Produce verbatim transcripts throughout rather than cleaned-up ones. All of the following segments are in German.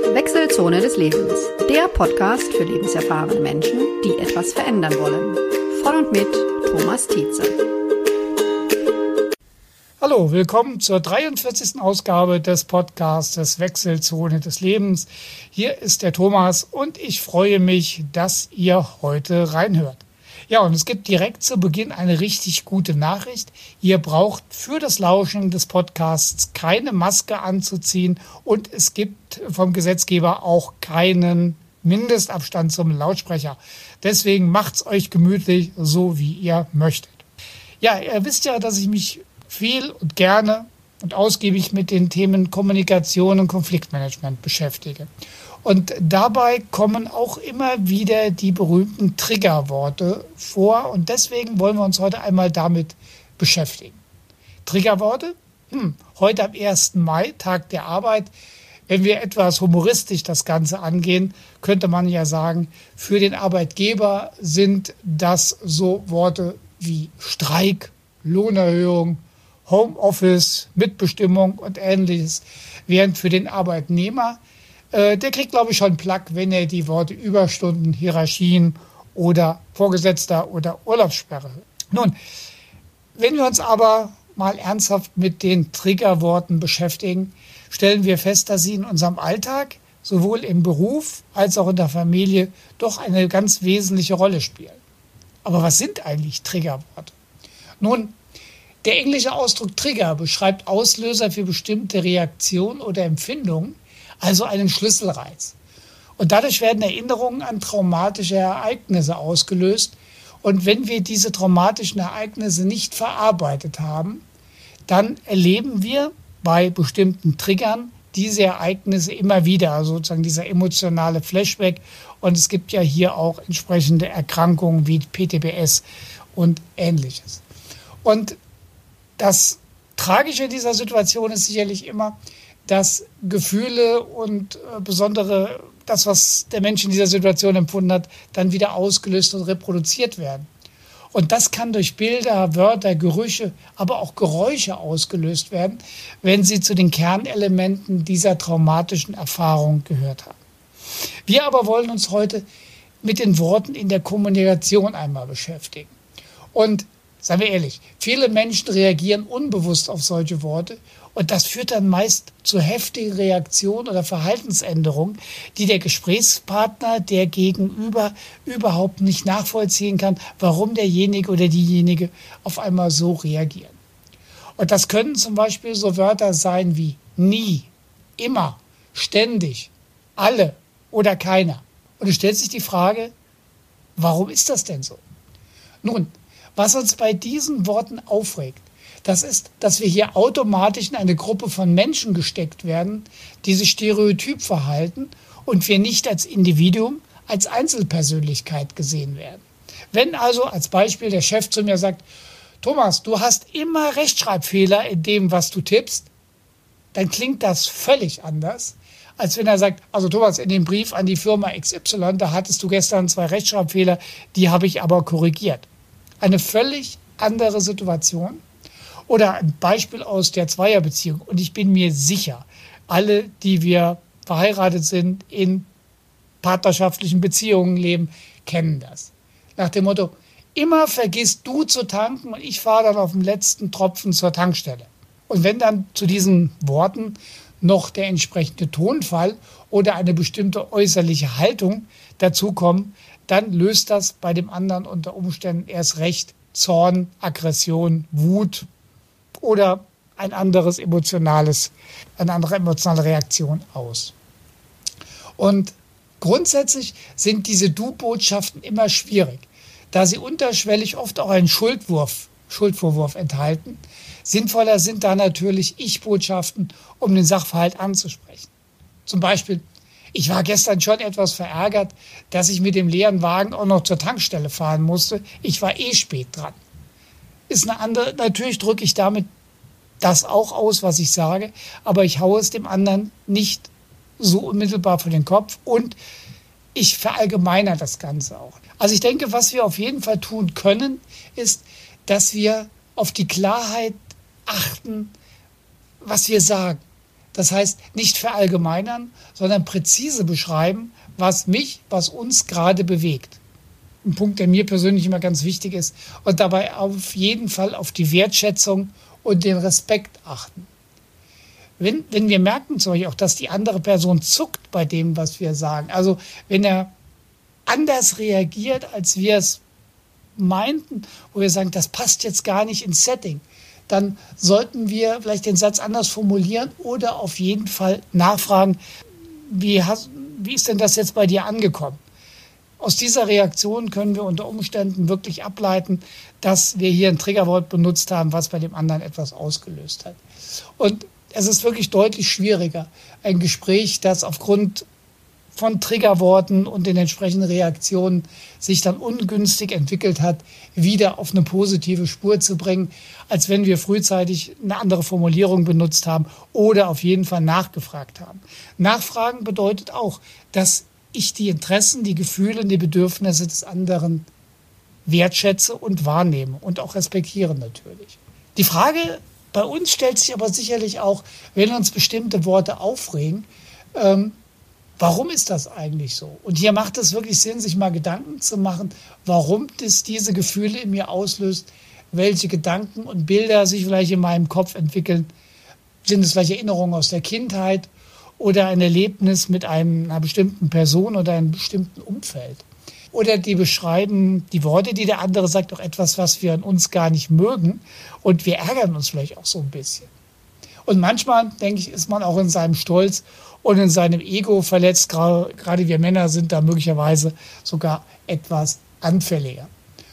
Wechselzone des Lebens, der Podcast für lebenserfahrene Menschen, die etwas verändern wollen. Von und mit Thomas Tietze. Hallo, willkommen zur dreiundvierzigsten Ausgabe des Podcasts Wechselzone des Lebens. Hier ist der Thomas und ich freue mich, dass ihr heute reinhört. Ja, und es gibt direkt zu Beginn eine richtig gute Nachricht. Ihr braucht für das Lauschen des Podcasts keine Maske anzuziehen und es gibt vom Gesetzgeber auch keinen Mindestabstand zum Lautsprecher. Deswegen macht's euch gemütlich, so wie ihr möchtet. Ja, ihr wisst ja, dass ich mich viel und gerne und ausgiebig mit den Themen Kommunikation und Konfliktmanagement beschäftige. Und dabei kommen auch immer wieder die berühmten Triggerworte vor und deswegen wollen wir uns heute einmal damit beschäftigen. Triggerworte? Hm, heute am ersten Mai, Tag der Arbeit. Wenn wir etwas humoristisch das Ganze angehen, könnte man ja sagen, für den Arbeitgeber sind das so Worte wie Streik, Lohnerhöhung, Homeoffice, Mitbestimmung und Ähnliches. Während für den Arbeitnehmer Der kriegt, glaube ich, schon Plack, wenn er die Worte Überstunden, Hierarchien oder Vorgesetzter oder Urlaubssperre hört. Nun, wenn wir uns aber mal ernsthaft mit den Triggerworten beschäftigen, stellen wir fest, dass sie in unserem Alltag, sowohl im Beruf als auch in der Familie, doch eine ganz wesentliche Rolle spielen. Aber was sind eigentlich Triggerworte? Nun, der englische Ausdruck Trigger beschreibt Auslöser für bestimmte Reaktionen oder Empfindungen, also einen Schlüsselreiz. Und dadurch werden Erinnerungen an traumatische Ereignisse ausgelöst. Und wenn wir diese traumatischen Ereignisse nicht verarbeitet haben, dann erleben wir bei bestimmten Triggern diese Ereignisse immer wieder, also sozusagen dieser emotionale Flashback. Und es gibt ja hier auch entsprechende Erkrankungen wie P T B S und Ähnliches. Und das Tragische dieser Situation ist sicherlich immer, dass Gefühle und äh, besondere, das, was der Mensch in dieser Situation empfunden hat, dann wieder ausgelöst und reproduziert werden. Und das kann durch Bilder, Wörter, Gerüche, aber auch Geräusche ausgelöst werden, wenn sie zu den Kernelementen dieser traumatischen Erfahrung gehört haben. Wir aber wollen uns heute mit den Worten in der Kommunikation einmal beschäftigen. Und seien wir ehrlich, viele Menschen reagieren unbewusst auf solche Worte und das führt dann meist zu heftigen Reaktionen oder Verhaltensänderungen, die der Gesprächspartner, der Gegenüber, überhaupt nicht nachvollziehen kann, warum derjenige oder diejenige auf einmal so reagieren. Und das können zum Beispiel so Wörter sein wie nie, immer, ständig, alle oder keiner. Und es stellt sich die Frage, warum ist das denn so? Nun, was uns bei diesen Worten aufregt, das ist, dass wir hier automatisch in eine Gruppe von Menschen gesteckt werden, die sich stereotyp verhalten und wir nicht als Individuum, als Einzelpersönlichkeit gesehen werden. Wenn also als Beispiel der Chef zu mir sagt, Thomas, du hast immer Rechtschreibfehler in dem, was du tippst, dann klingt das völlig anders, als wenn er sagt, also Thomas, in dem Brief an die Firma X Y, da hattest du gestern zwei Rechtschreibfehler, die habe ich aber korrigiert. Eine völlig andere Situation. Oder ein Beispiel aus der Zweierbeziehung. Und ich bin mir sicher, alle, die wir verheiratet sind, in partnerschaftlichen Beziehungen leben, kennen das. Nach dem Motto, immer vergisst du zu tanken und ich fahre dann auf dem letzten Tropfen zur Tankstelle. Und wenn dann zu diesen Worten noch der entsprechende Tonfall oder eine bestimmte äußerliche Haltung dazukommen, dann löst das bei dem anderen unter Umständen erst recht Zorn, Aggression, Wut oder ein anderes emotionales, eine andere emotionale Reaktion aus. Und grundsätzlich sind diese Du-Botschaften immer schwierig, da sie unterschwellig oft auch einen Schuldwurf, Schuldvorwurf enthalten. Sinnvoller sind da natürlich Ich-Botschaften, um den Sachverhalt anzusprechen. Zum Beispiel, ich war gestern schon etwas verärgert, dass ich mit dem leeren Wagen auch noch zur Tankstelle fahren musste. Ich war eh spät dran. Ist eine andere, natürlich drücke ich damit das auch aus, was ich sage, aber ich haue es dem anderen nicht so unmittelbar vor den Kopf und ich verallgemeiner das Ganze auch. Also ich denke, was wir auf jeden Fall tun können, ist, dass wir auf die Klarheit achten, was wir sagen. Das heißt, nicht verallgemeinern, sondern präzise beschreiben, was mich, was uns gerade bewegt. Ein Punkt, der mir persönlich immer ganz wichtig ist. Und dabei auf jeden Fall auf die Wertschätzung und den Respekt achten. Wenn, wenn wir merken zum Beispiel auch, dass die andere Person zuckt bei dem, was wir sagen, also wenn er anders reagiert, als wir es meinten, wo wir sagen, das passt jetzt gar nicht ins Setting, dann sollten wir vielleicht den Satz anders formulieren oder auf jeden Fall nachfragen, wie, hast, wie ist denn das jetzt bei dir angekommen? Aus dieser Reaktion können wir unter Umständen wirklich ableiten, dass wir hier ein Triggerwort benutzt haben, was bei dem anderen etwas ausgelöst hat. Und es ist wirklich deutlich schwieriger, ein Gespräch, das aufgrund von Triggerworten und den entsprechenden Reaktionen sich dann ungünstig entwickelt hat, wieder auf eine positive Spur zu bringen, als wenn wir frühzeitig eine andere Formulierung benutzt haben oder auf jeden Fall nachgefragt haben. Nachfragen bedeutet auch, dass ich die Interessen, die Gefühle, die Bedürfnisse des anderen wertschätze und wahrnehme und auch respektiere natürlich. Die Frage bei uns stellt sich aber sicherlich auch, wenn uns bestimmte Worte aufregen, ähm, warum ist das eigentlich so? Und hier macht es wirklich Sinn, sich mal Gedanken zu machen, warum das diese Gefühle in mir auslöst, welche Gedanken und Bilder sich vielleicht in meinem Kopf entwickeln. Sind es vielleicht Erinnerungen aus der Kindheit oder ein Erlebnis mit einer bestimmten Person oder einem bestimmten Umfeld? Oder die beschreiben die Worte, die der andere sagt, auch etwas, was wir an uns gar nicht mögen. Und wir ärgern uns vielleicht auch so ein bisschen. Und manchmal, denke ich, ist man auch in seinem Stolz und in seinem Ego verletzt. Gerade wir Männer sind da möglicherweise sogar etwas anfälliger.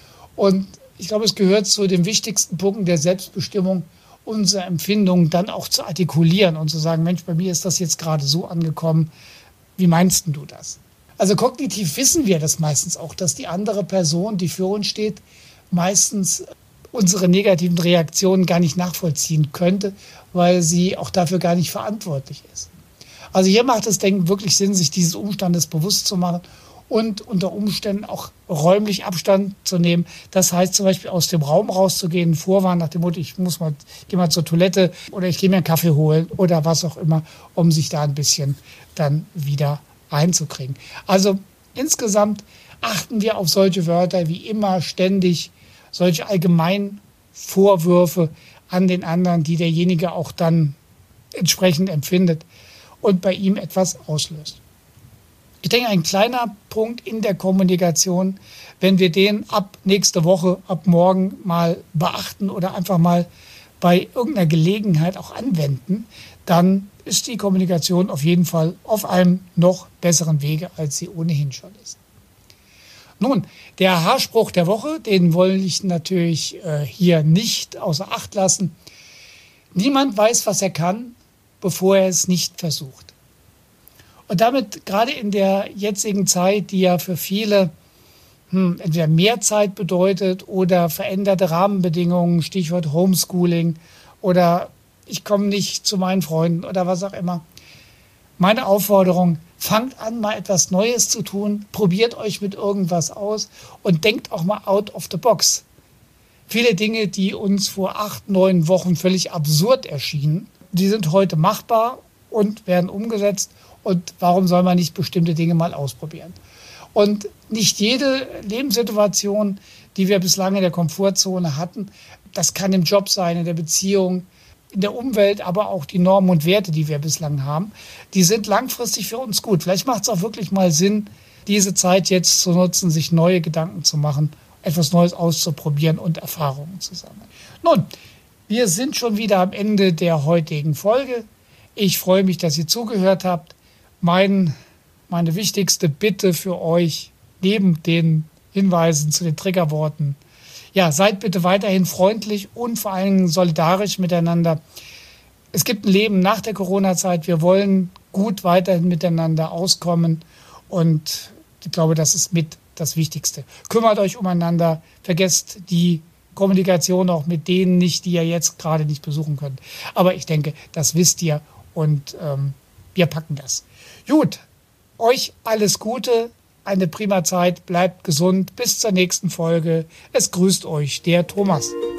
Und ich glaube, es gehört zu den wichtigsten Punkten der Selbstbestimmung, unsere Empfindungen dann auch zu artikulieren und zu sagen, Mensch, bei mir ist das jetzt gerade so angekommen. Wie meinst du das? Also kognitiv wissen wir das meistens auch, dass die andere Person, die für uns steht, meistens unsere negativen Reaktionen gar nicht nachvollziehen könnte, weil sie auch dafür gar nicht verantwortlich ist. Also hier macht es, denke ich, wirklich Sinn, sich dieses Umstandes bewusst zu machen und unter Umständen auch räumlich Abstand zu nehmen. Das heißt zum Beispiel aus dem Raum rauszugehen, Vorwarn nach dem Motto, ich muss mal, gehe mal zur Toilette oder ich gehe mir einen Kaffee holen oder was auch immer, um sich da ein bisschen dann wieder einzukriegen. Also insgesamt achten wir auf solche Wörter wie immer, ständig, solche allgemeinen Vorwürfe an den anderen, die derjenige auch dann entsprechend empfindet und bei ihm etwas auslöst. Ich denke, ein kleiner Punkt in der Kommunikation, wenn wir den ab nächste Woche, ab morgen mal beachten oder einfach mal bei irgendeiner Gelegenheit auch anwenden, dann ist die Kommunikation auf jeden Fall auf einem noch besseren Wege, als sie ohnehin schon ist. Nun, der Haarspruch der Woche, den wollte ich natürlich äh, hier nicht außer Acht lassen. Niemand weiß, was er kann, bevor er es nicht versucht. Und damit gerade in der jetzigen Zeit, die ja für viele hm, entweder mehr Zeit bedeutet oder veränderte Rahmenbedingungen, Stichwort Homeschooling oder ich komme nicht zu meinen Freunden oder was auch immer. Meine Aufforderung, fangt an, mal etwas Neues zu tun, probiert euch mit irgendwas aus und denkt auch mal out of the box. Viele Dinge, die uns vor acht, neun Wochen völlig absurd erschienen, die sind heute machbar und werden umgesetzt. Und warum soll man nicht bestimmte Dinge mal ausprobieren? Und nicht jede Lebenssituation, die wir bislang in der Komfortzone hatten, das kann im Job sein, in der Beziehung, in der Umwelt, aber auch die Normen und Werte, die wir bislang haben, die sind langfristig für uns gut. Vielleicht macht es auch wirklich mal Sinn, diese Zeit jetzt zu nutzen, sich neue Gedanken zu machen, etwas Neues auszuprobieren und Erfahrungen zu sammeln. Nun, wir sind schon wieder am Ende der heutigen Folge. Ich freue mich, dass ihr zugehört habt. Mein, meine wichtigste Bitte für euch, neben den Hinweisen zu den Triggerworten, ja, seid bitte weiterhin freundlich und vor allem solidarisch miteinander. Es gibt ein Leben nach der Corona-Zeit. Wir wollen gut weiterhin miteinander auskommen und ich glaube, das ist mit das Wichtigste. Kümmert euch umeinander, vergesst die Kommunikation auch mit denen nicht, die ihr jetzt gerade nicht besuchen könnt. Aber ich denke, das wisst ihr und ähm, wir packen das. Gut, euch alles Gute. Eine prima Zeit, bleibt gesund, bis zur nächsten Folge. Es grüßt euch, der Thomas.